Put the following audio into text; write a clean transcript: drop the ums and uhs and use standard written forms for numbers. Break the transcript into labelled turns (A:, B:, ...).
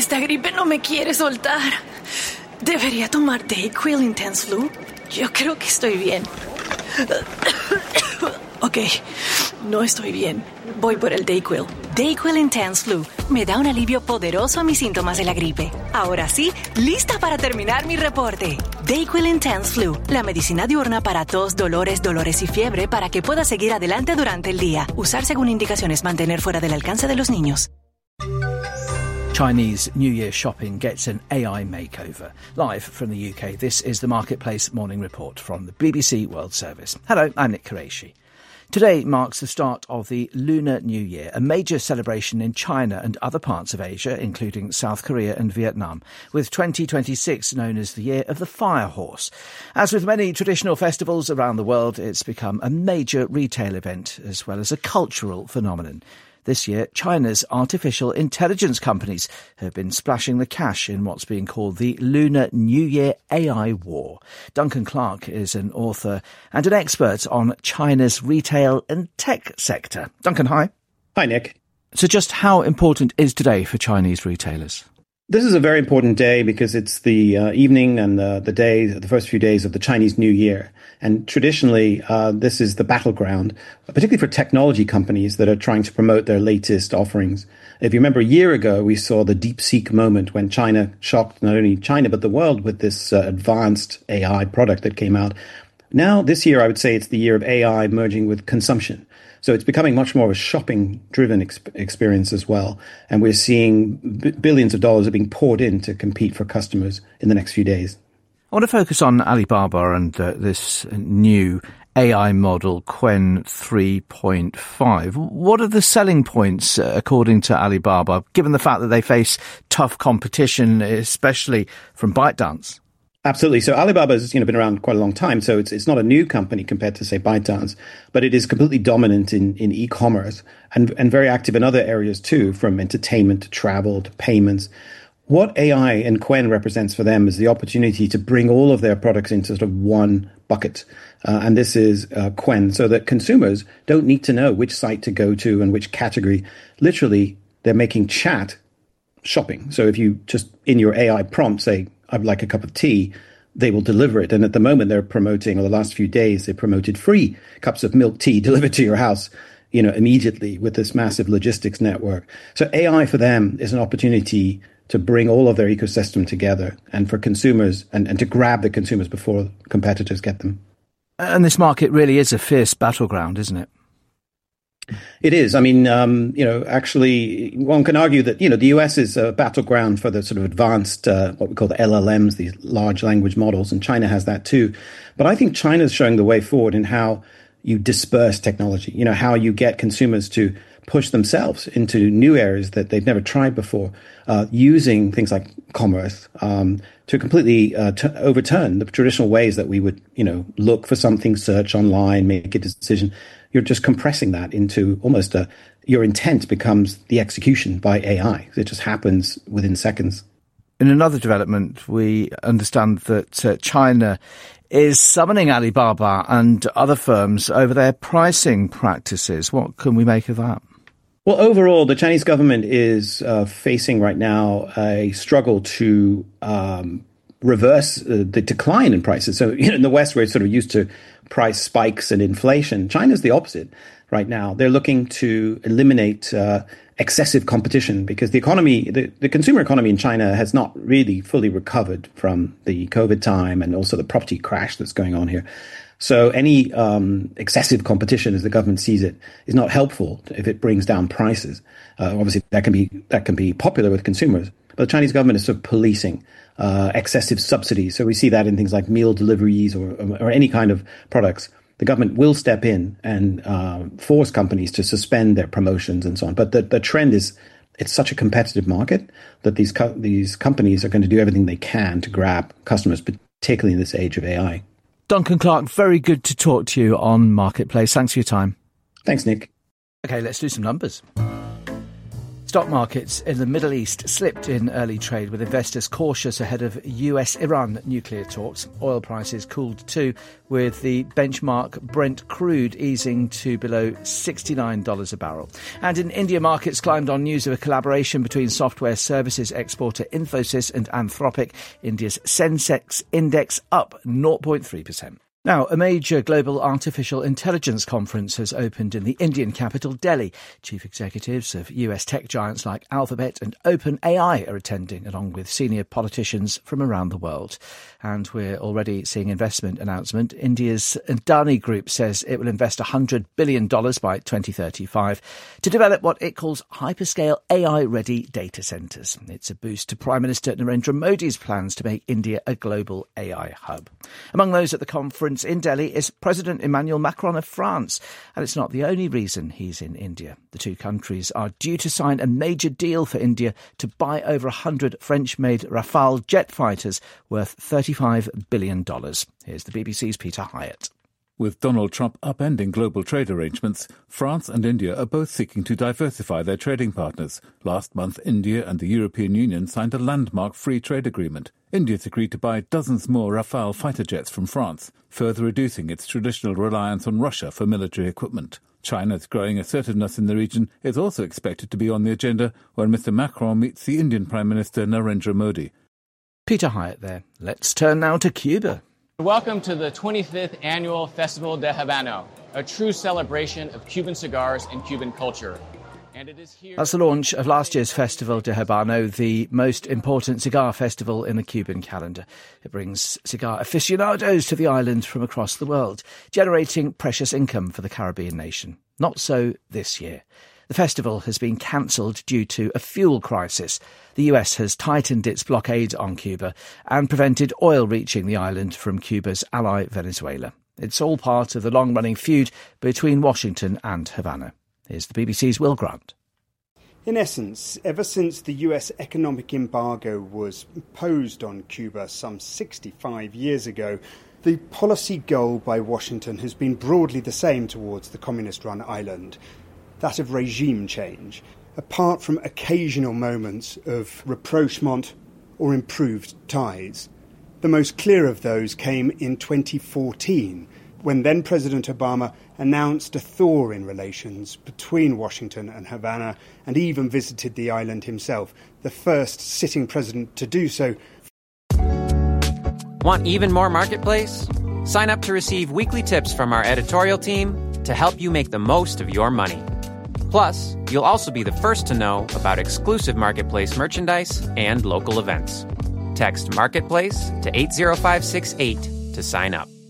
A: Esta gripe no me quiere soltar. ¿Debería tomar Dayquil Intense Flu? Yo creo que estoy bien. Ok, no estoy bien. Voy por el Dayquil. Dayquil Intense Flu me da un alivio poderoso a mis síntomas de la gripe. Ahora sí, lista para terminar mi reporte. Dayquil Intense Flu, la medicina diurna para tos, dolores y fiebre para que pueda seguir adelante durante el día. Usar según indicaciones, mantener fuera del alcance de los niños.
B: Chinese New Year shopping gets an AI makeover. Live from the UK, this is the Marketplace Morning Report from the BBC World Service. Hello, I'm Nick Qureshi. Today marks the start of the Lunar New Year, a major celebration in China and other parts of Asia, including South Korea and Vietnam, with 2026 known as the Year of the Fire Horse. As with many traditional festivals around the world, it's become a major retail event as well as a cultural phenomenon. This year, China's artificial intelligence companies have been splashing the cash in what's being called the Lunar New Year AI war. Duncan Clark is an author and an expert on China's retail and tech sector. Duncan, hi.
C: Hi, Nick.
B: So just how important is today for Chinese retailers?
C: This is a very important day because it's the evening and the first few days of the Chinese New Year. And traditionally, this is the battleground, particularly for technology companies that are trying to promote their latest offerings. If you remember a year ago, we saw the DeepSeek moment when China shocked not only China, but the world with this advanced AI product that came out. Now, this year, I would say it's the year of AI merging with consumption. So it's becoming much more of a shopping-driven experience as well. And we're seeing billions of dollars are being poured in to compete for customers in the next few days.
B: I want to focus on Alibaba and this new AI model, Qwen 3.5. What are the selling points, according to Alibaba, given the fact that they face tough competition, especially from ByteDance?
C: Absolutely. So Alibaba has been around quite a long time, so it's not a new company compared to, say, ByteDance, but it is completely dominant in e-commerce and very active in other areas too, from entertainment to travel to payments. What AI and Qwen represents for them is the opportunity to bring all of their products into sort of one bucket. And this is Qwen, so that consumers don't need to know which site to go to and which category. Literally, they're making chat shopping. So if you just in your AI prompt say, I'd like a cup of tea, they will deliver it. And at the moment they're promoting, or the last few days, they promoted free cups of milk tea delivered to your house, immediately with this massive logistics network. So AI for them is an opportunity to bring all of their ecosystem together and for consumers and to grab the consumers before competitors get them.
B: And this market really is a fierce battleground, isn't it?
C: It is. I mean, actually, one can argue that, the US is a battleground for the sort of advanced, what we call the LLMs, these large language models, and China has that too. But I think China is showing the way forward in how you disperse technology, how you get consumers to push themselves into new areas that they've never tried before, using things like commerce to completely overturn the traditional ways that we would, look for something, search online, make a decision. You're just compressing that into almost your intent becomes the execution by AI. It just happens within seconds.
B: In another development, we understand that China is summoning Alibaba and other firms over their pricing practices. What can we make of that?
C: Well, overall, the Chinese government is facing right now a struggle to reverse the decline in prices. So, in the West, we're sort of used to price spikes and inflation. China's the opposite right now. They're looking to eliminate excessive competition because the economy, the consumer economy in China has not really fully recovered from the COVID time and also the property crash that's going on here. So any excessive competition, as the government sees it, is not helpful if it brings down prices. Obviously, that can be popular with consumers, but the Chinese government is sort of policing excessive subsidies. So we see that in things like meal deliveries or any kind of products. The government will step in and force companies to suspend their promotions and so on. But the trend is it's such a competitive market that these companies are going to do everything they can to grab customers, particularly in this age of AI.
B: Duncan Clark, very good to talk to you on Marketplace. Thanks for your time.
C: Thanks, Nick.
B: OK, let's do some numbers. Stock markets in the Middle East slipped in early trade, with investors cautious ahead of US-Iran nuclear talks. Oil prices cooled too, with the benchmark Brent crude easing to below $69 a barrel. And in India, markets climbed on news of a collaboration between software services exporter Infosys and Anthropic. India's Sensex index up 0.3%. Now, a major global artificial intelligence conference has opened in the Indian capital, Delhi. Chief executives of US tech giants like Alphabet and OpenAI are attending, along with senior politicians from around the world. And we're already seeing investment announcement. India's Adani Group says it will invest $100 billion by 2035 to develop what it calls hyperscale AI-ready data centres. It's a boost to Prime Minister Narendra Modi's plans to make India a global AI hub. Among those at the conference in Delhi is President Emmanuel Macron of France, and it's not the only reason he's in India. The two countries are due to sign a major deal for India to buy over 100 French-made Rafale jet fighters worth $35 billion. Here's the BBC's Peter Hyatt.
D: With Donald Trump upending global trade arrangements, France and India are both seeking to diversify their trading partners. Last month, India and the European Union signed a landmark free trade agreement. India's agreed to buy dozens more Rafale fighter jets from France, further reducing its traditional reliance on Russia for military equipment. China's growing assertiveness in the region is also expected to be on the agenda when Mr. Macron meets the Indian Prime Minister Narendra Modi.
B: Peter Hyatt there. Let's turn now to Cuba.
E: Welcome to the 25th Annual Festival de Habano, a true celebration of Cuban cigars and Cuban culture. And it is here.
B: That's the launch of last year's Festival de Habano, the most important cigar festival in the Cuban calendar. It brings cigar aficionados to the island from across the world, generating precious income for the Caribbean nation. Not so this year. The festival has been cancelled due to a fuel crisis. The US has tightened its blockade on Cuba and prevented oil reaching the island from Cuba's ally Venezuela. It's all part of the long-running feud between Washington and Havana. Here's the BBC's Will Grant.
F: In essence, ever since the US economic embargo was imposed on Cuba some 65 years ago, the policy goal by Washington has been broadly the same towards the communist-run island, that of regime change, apart from occasional moments of rapprochement or improved ties. The most clear of those came in 2014, when then-President Obama announced a thaw in relations between Washington and Havana and even visited the island himself, the first sitting president to do so.
G: Want even more Marketplace? Sign up to receive weekly tips from our editorial team to help you make the most of your money. Plus, you'll also be the first to know about exclusive Marketplace merchandise and local events. Text Marketplace to 80568 to sign up.